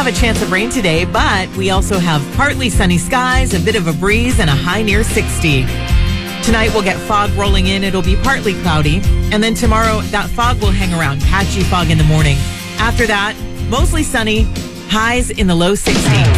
have a chance of rain today, but we also have partly sunny skies, a bit of a breeze, and a high near 60. Tonight we'll get fog rolling in. It'll be partly cloudy. And then tomorrow, that fog will hang around, patchy fog in the morning. After that, mostly sunny, highs in the low 60s.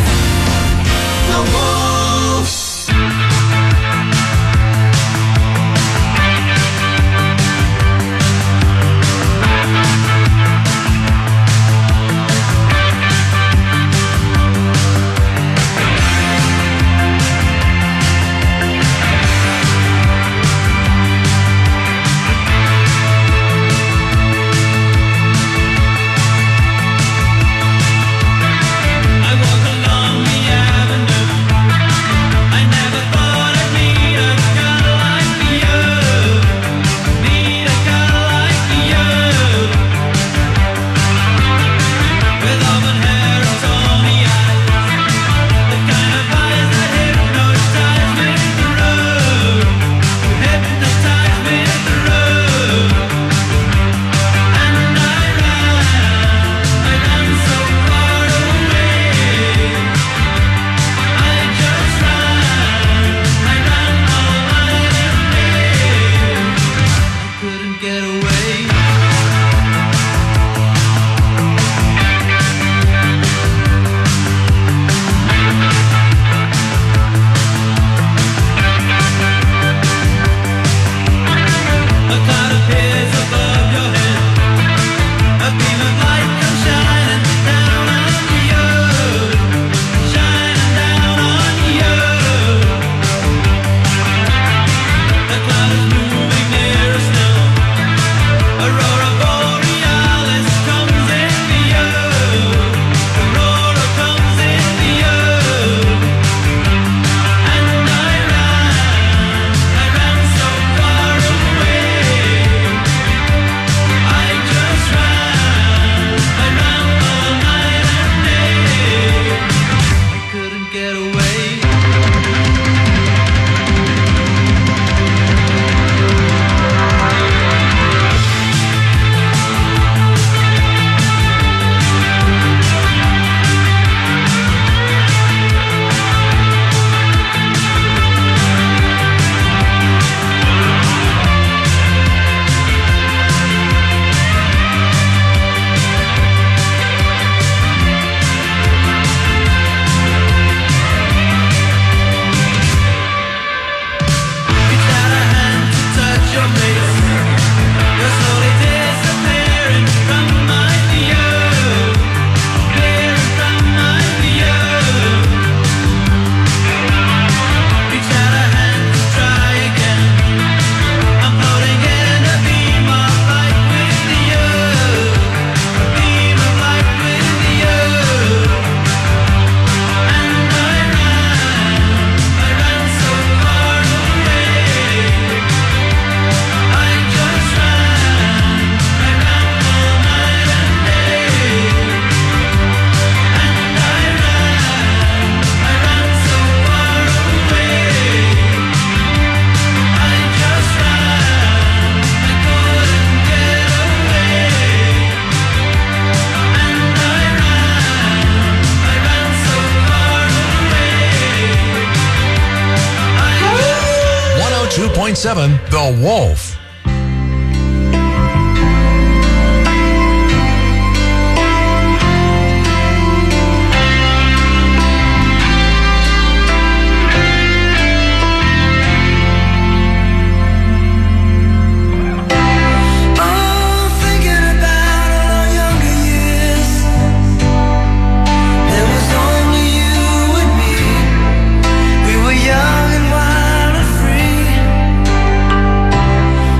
The Wolf. Young and wild and free.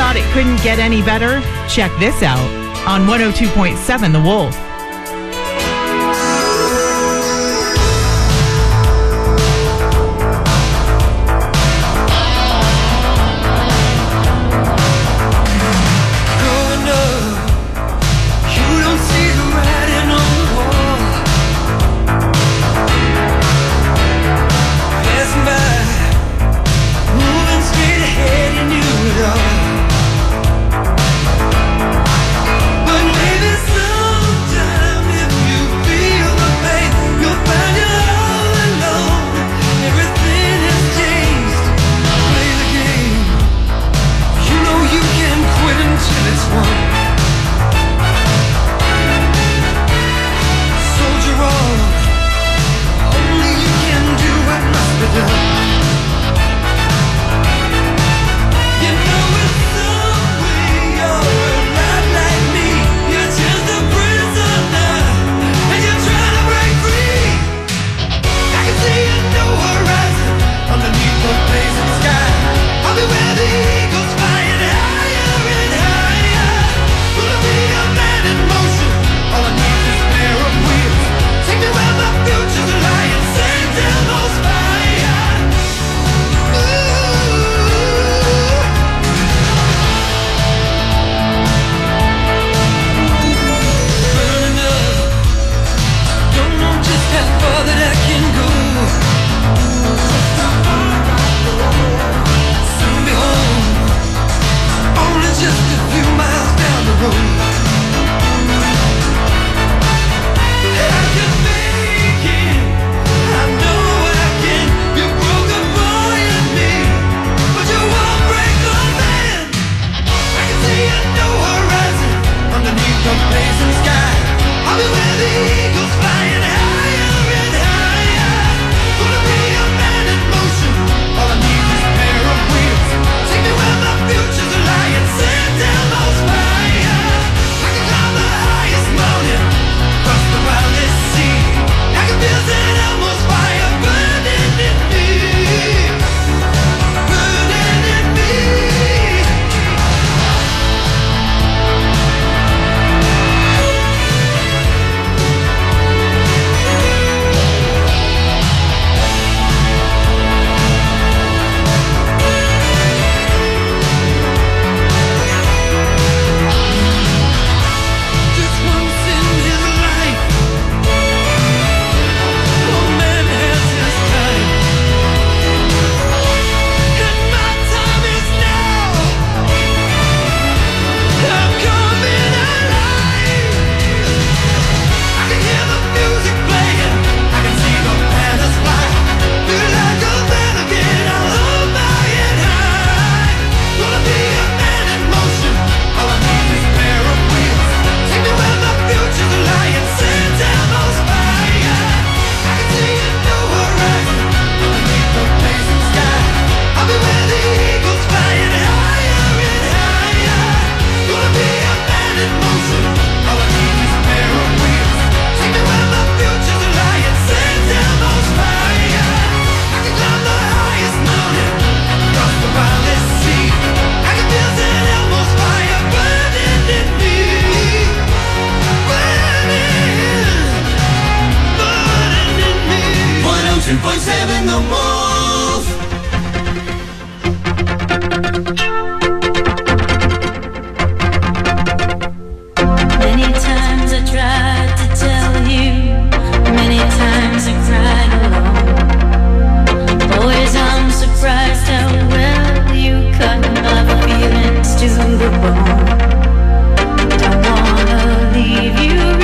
thought it couldn't get any better? Check this out on 102.7 The Wolf.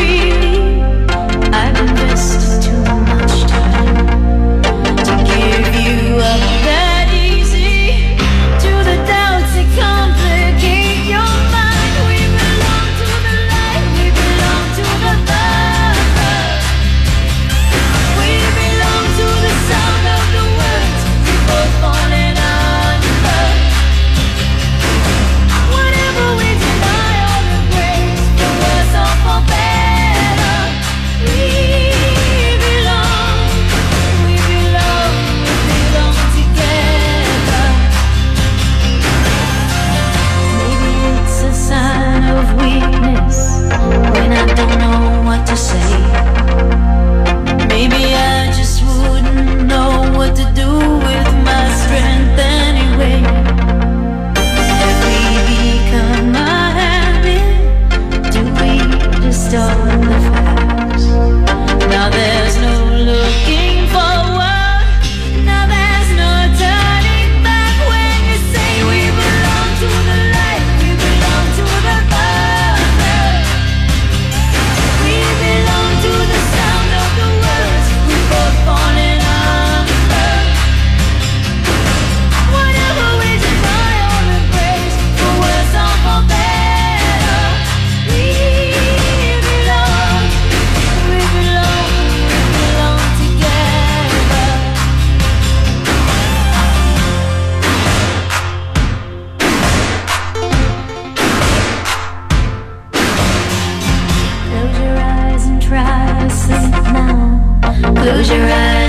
I've invested too much time to give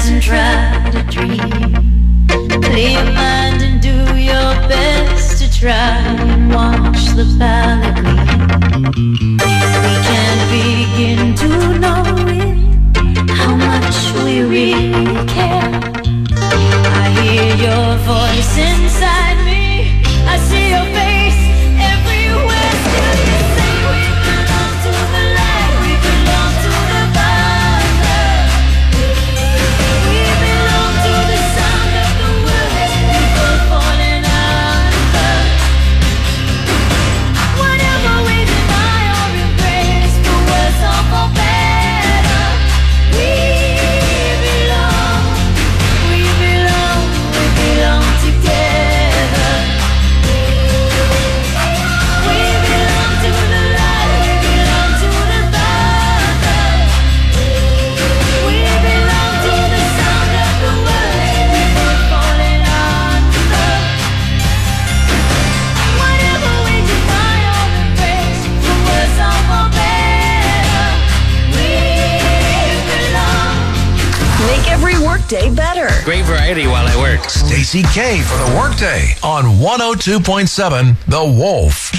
and try to dream. Clear your mind and do your best to try and watch the palette gleam. We can't begin to know it, how much we really care. I hear your voice inside me, I see your face everywhere. Still you say we belong to the light, we belong to the Father. We belong to the sound of the words, people falling under. Whatever we deny or embrace, for worse or for better, we belong together. We belong to the light, we belong to the Father. We belong to the sound of the words, people falling under. Whatever we deny or embrace, for worse or for better, we belong. Make every workday better. Great variety while I work. Stacey K for the Workday on 102.7 The Wolf.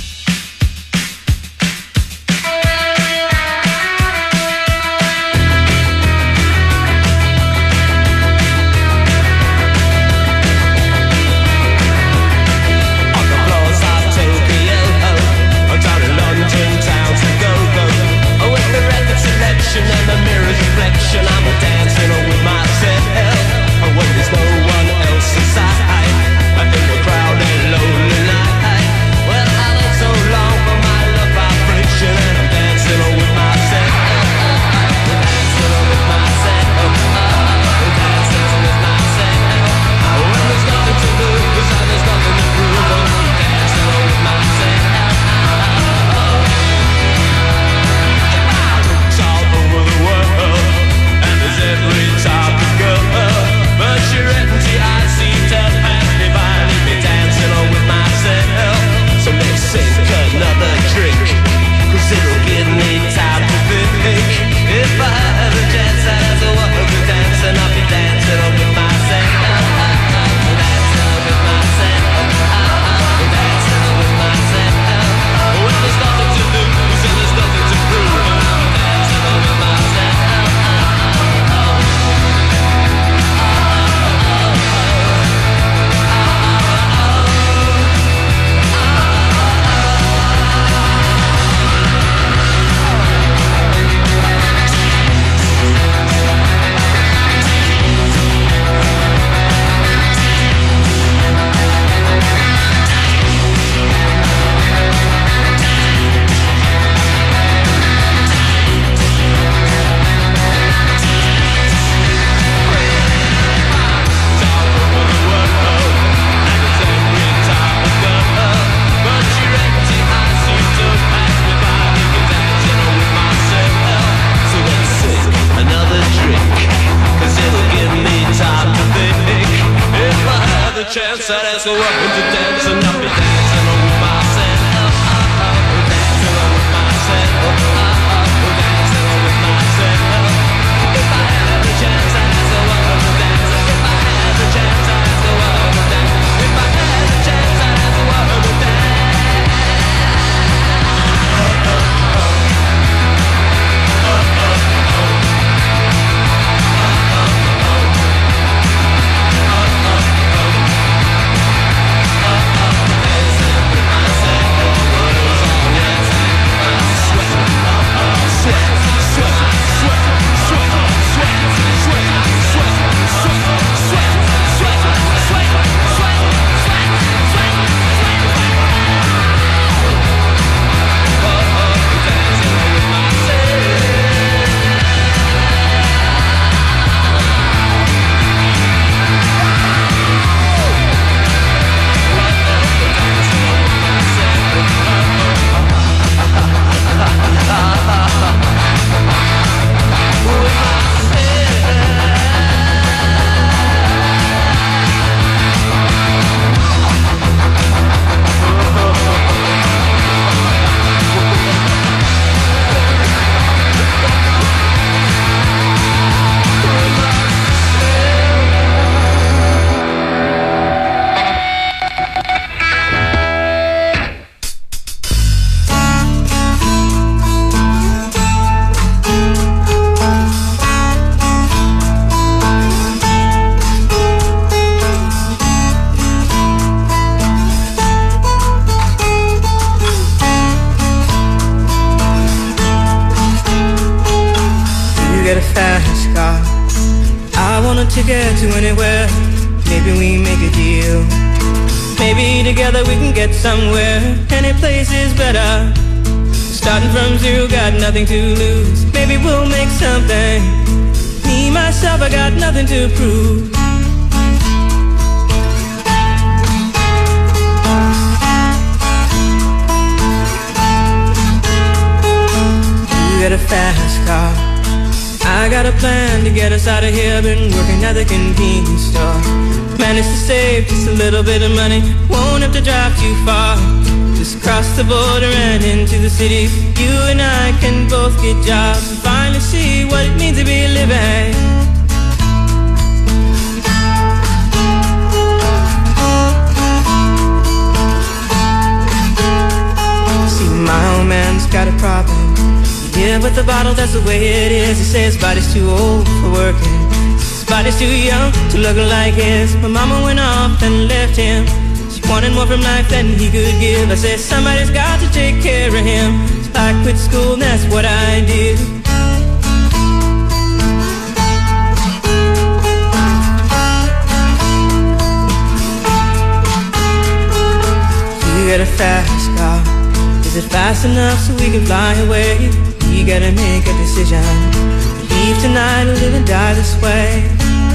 On the floors of Tokyo, down in London town to go. With the record selection and the mirror's reflection, I'm dancing with myself. When there's no one else inside, in the crowded lonely night. Well, I look so long for my love vibration, and I'm dancing with myself. Dancing with myself. Dancing with myself. When there's nothing to lose and there's nothing to prove, I'm dancing with myself. All over the world, and there's every type of girl, but you're empty, I see to pass me by, leave me dancing with myself. So let's sink another drink, 'cause it'll give me time to think. If I had a chance as a woman to dance, and I'll be dancing with myself. Dancing with myself. Dancing with myself. When there's nothing to lose and there's nothing to prove, I'm dancing with myself. Chance that as a woman to dance and I'll be dancing with myself. Dancing with myself. Dancing with myself. If I had the chance as a woman to dance, if I had the chance as a woman to dance, if I had the chance as a woman to dance. to get to anywhere. Maybe we make a deal. Maybe together we can get somewhere. Any place is better. Starting from zero, got nothing to lose. Maybe we'll make something. Me, myself, I got nothing to prove. You got a fast car, I got a plan to get us out of here. Been working at the convenience store. Managed to save just a little bit of money. Won't have to drive too far. Just cross the border and into the city. You and I can both get jobs and finally see what it means to be living. See, my old man's got a problem. Yeah, but the bottle, that's the way it is. He says his body's too old for working. His body's too young to look like his. My mama went off and left him. She wanted more from life than he could give. I said somebody's got to take care of him. So I quit school and that's what I did. You got a fast car. Is it fast enough so we can fly away? You gotta make a decision. Leave tonight or live and die this way.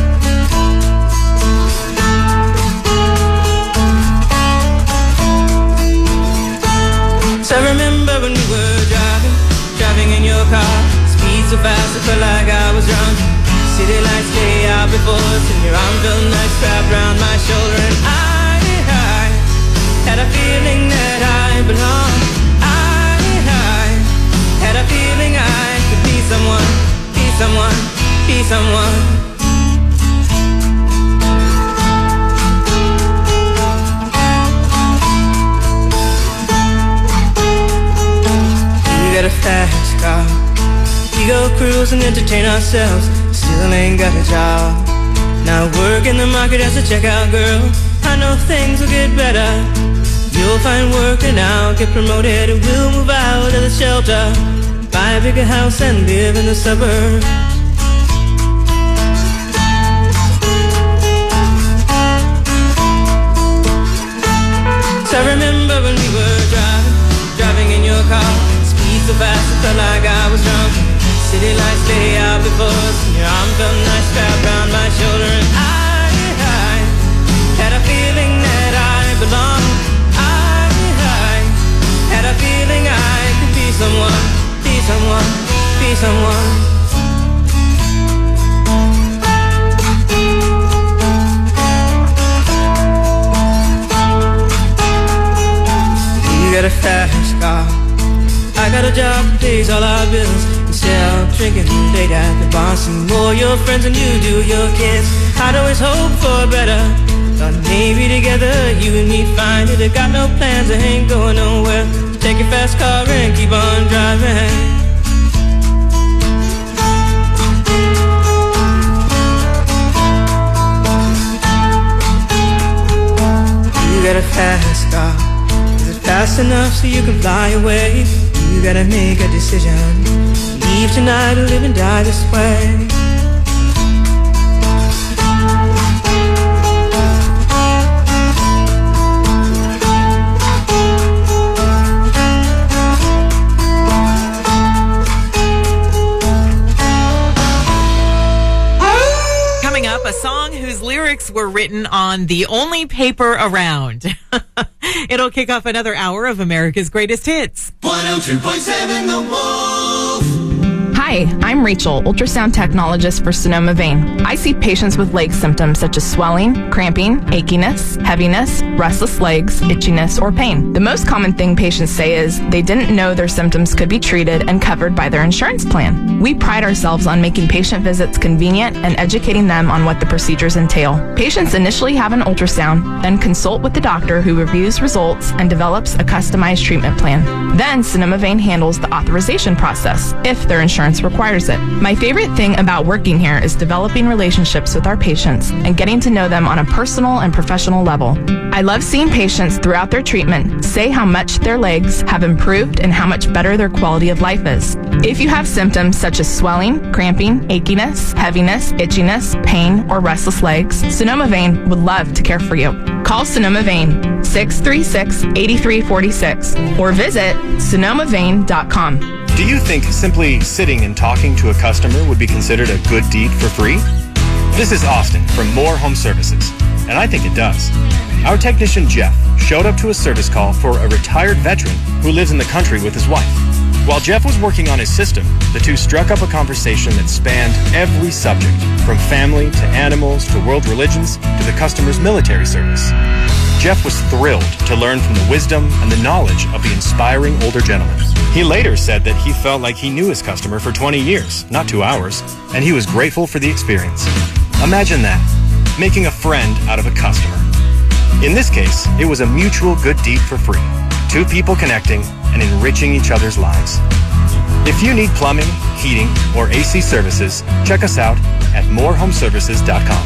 So I remember when we were driving in your car. Speed so fast I felt like I was drunk. City lights lay out before us and your arm felt nice wrapped around my shoulder. And I had a feeling that I belonged. Had a feeling I could be someone, be someone, be someone. You got a fast car. We go cruise and entertain ourselves. Still ain't got a job. Now work in the market as a checkout girl. I know things will get better. You'll find work and I'll get promoted. And we'll move out of the shelter, buy a bigger house and live in the suburbs. So I remember when we were driving in your car. Speed so fast I felt like I was drunk. City lights lay out before us and your arm felt nice wrapped around my shoulder. And I had a feeling that I belonged. Had a feeling I could be someone, be someone, be someone. You got a fast car. I got a job that pays all our bills. Instead of drinking late at the bar, see more your friends than you do your kids. I'd always hope for better. Thought maybe together you and me find it. I got no plans, I ain't going nowhere. Take your fast car and keep on driving. You got a fast car. Is it fast enough so you can fly away? You gotta make a decision. Leave tonight or live and die this way. A song whose lyrics were written on the only paper around. It'll kick off another hour of America's Greatest Hits. 102.7 The Wolf. Hi, I'm Rachel, ultrasound technologist for Sonoma Vein. I see patients with leg symptoms such as swelling, cramping, achiness, heaviness, restless legs, itchiness, or pain. The most common thing patients say is they didn't know their symptoms could be treated and covered by their insurance plan. We pride ourselves on making patient visits convenient and educating them on what the procedures entail. Patients initially have an ultrasound, then consult with the doctor who reviews results and develops a customized treatment plan. Then Sonoma Vein handles the authorization process if their insurance insurance requires it. My favorite thing about working here is developing relationships with our patients and getting to know them on a personal and professional level. I love seeing patients throughout their treatment say how much their legs have improved and how much better their quality of life is. If you have symptoms such as swelling, cramping, achiness, heaviness, itchiness, pain, or restless legs, Sonoma Vein would love to care for you. Call Sonoma Vein 636-8346 or visit sonomavein.com. Do you think simply sitting and talking to a customer would be considered a good deed for free? This is Austin from Moore Home Services, and I think it does. Our technician Jeff showed up to a service call for a retired veteran who lives in the country with his wife. While Jeff was working on his system, the two struck up a conversation that spanned every subject, from family to animals to world religions to the customer's military service. Jeff was thrilled to learn from the wisdom and the knowledge of the inspiring older gentleman. He later said that he felt like he knew his customer for 20 years, not 2 hours, and he was grateful for the experience. Imagine that, making a friend out of a customer. In this case, it was a mutual good deed for free. Two people connecting and enriching each other's lives. If you need plumbing, heating, or AC services, check us out at morehomeservices.com.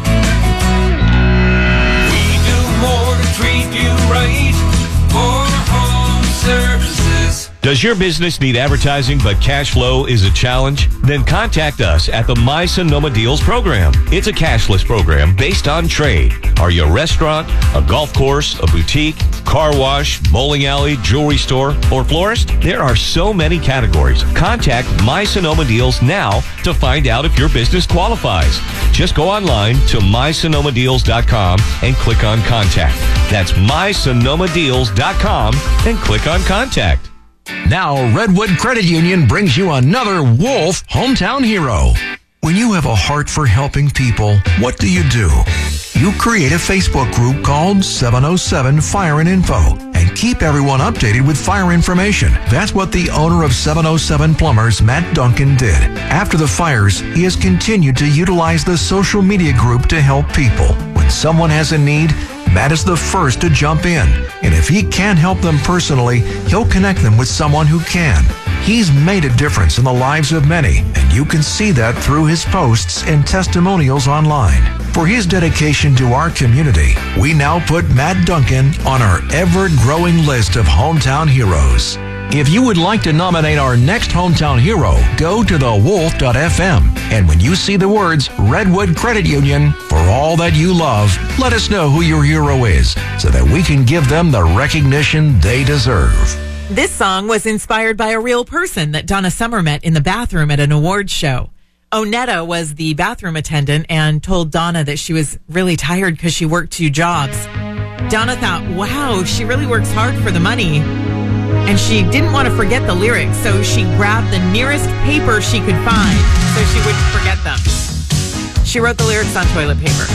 We do more to treat you right. More home services. Does your business need advertising but cash flow is a challenge? Then contact us at the My Sonoma Deals program. It's a cashless program based on trade. Are you a restaurant, a golf course, a boutique, car wash, bowling alley, jewelry store, or florist? There are so many categories. Contact My Sonoma Deals now to find out if your business qualifies. Just go online to mysonomadeals.com and click on Contact. That's mysonomadeals.com and click on Contact. Now, Redwood Credit Union brings you another Wolf Hometown Hero. When you have a heart for helping people, what do? You create a Facebook group called 707 Fire and Info and keep everyone updated with fire information. That's what the owner of 707 Plumbers, Matt Duncan, did. After the fires, he has continued to utilize the social media group to help people. When someone has a need, Matt is the first to jump in. And if he can't help them personally, he'll connect them with someone who can. He's made a difference in the lives of many, and you can see that through his posts and testimonials online. For his dedication to our community, we now put Matt Duncan on our ever-growing list of hometown heroes. If you would like to nominate our next hometown hero, go to thewolf.fm. And when you see the words Redwood Credit Union, for all that you love, let us know who your hero is so that we can give them the recognition they deserve. This song was inspired by a real person that Donna Summer met in the bathroom at an awards show. Onetta was the bathroom attendant and told Donna that she was really tired because she worked 2 jobs. Donna thought, wow, she really works hard for the money. And she didn't want to forget the lyrics, so she grabbed the nearest paper she could find so she wouldn't forget them. She wrote the lyrics on toilet paper.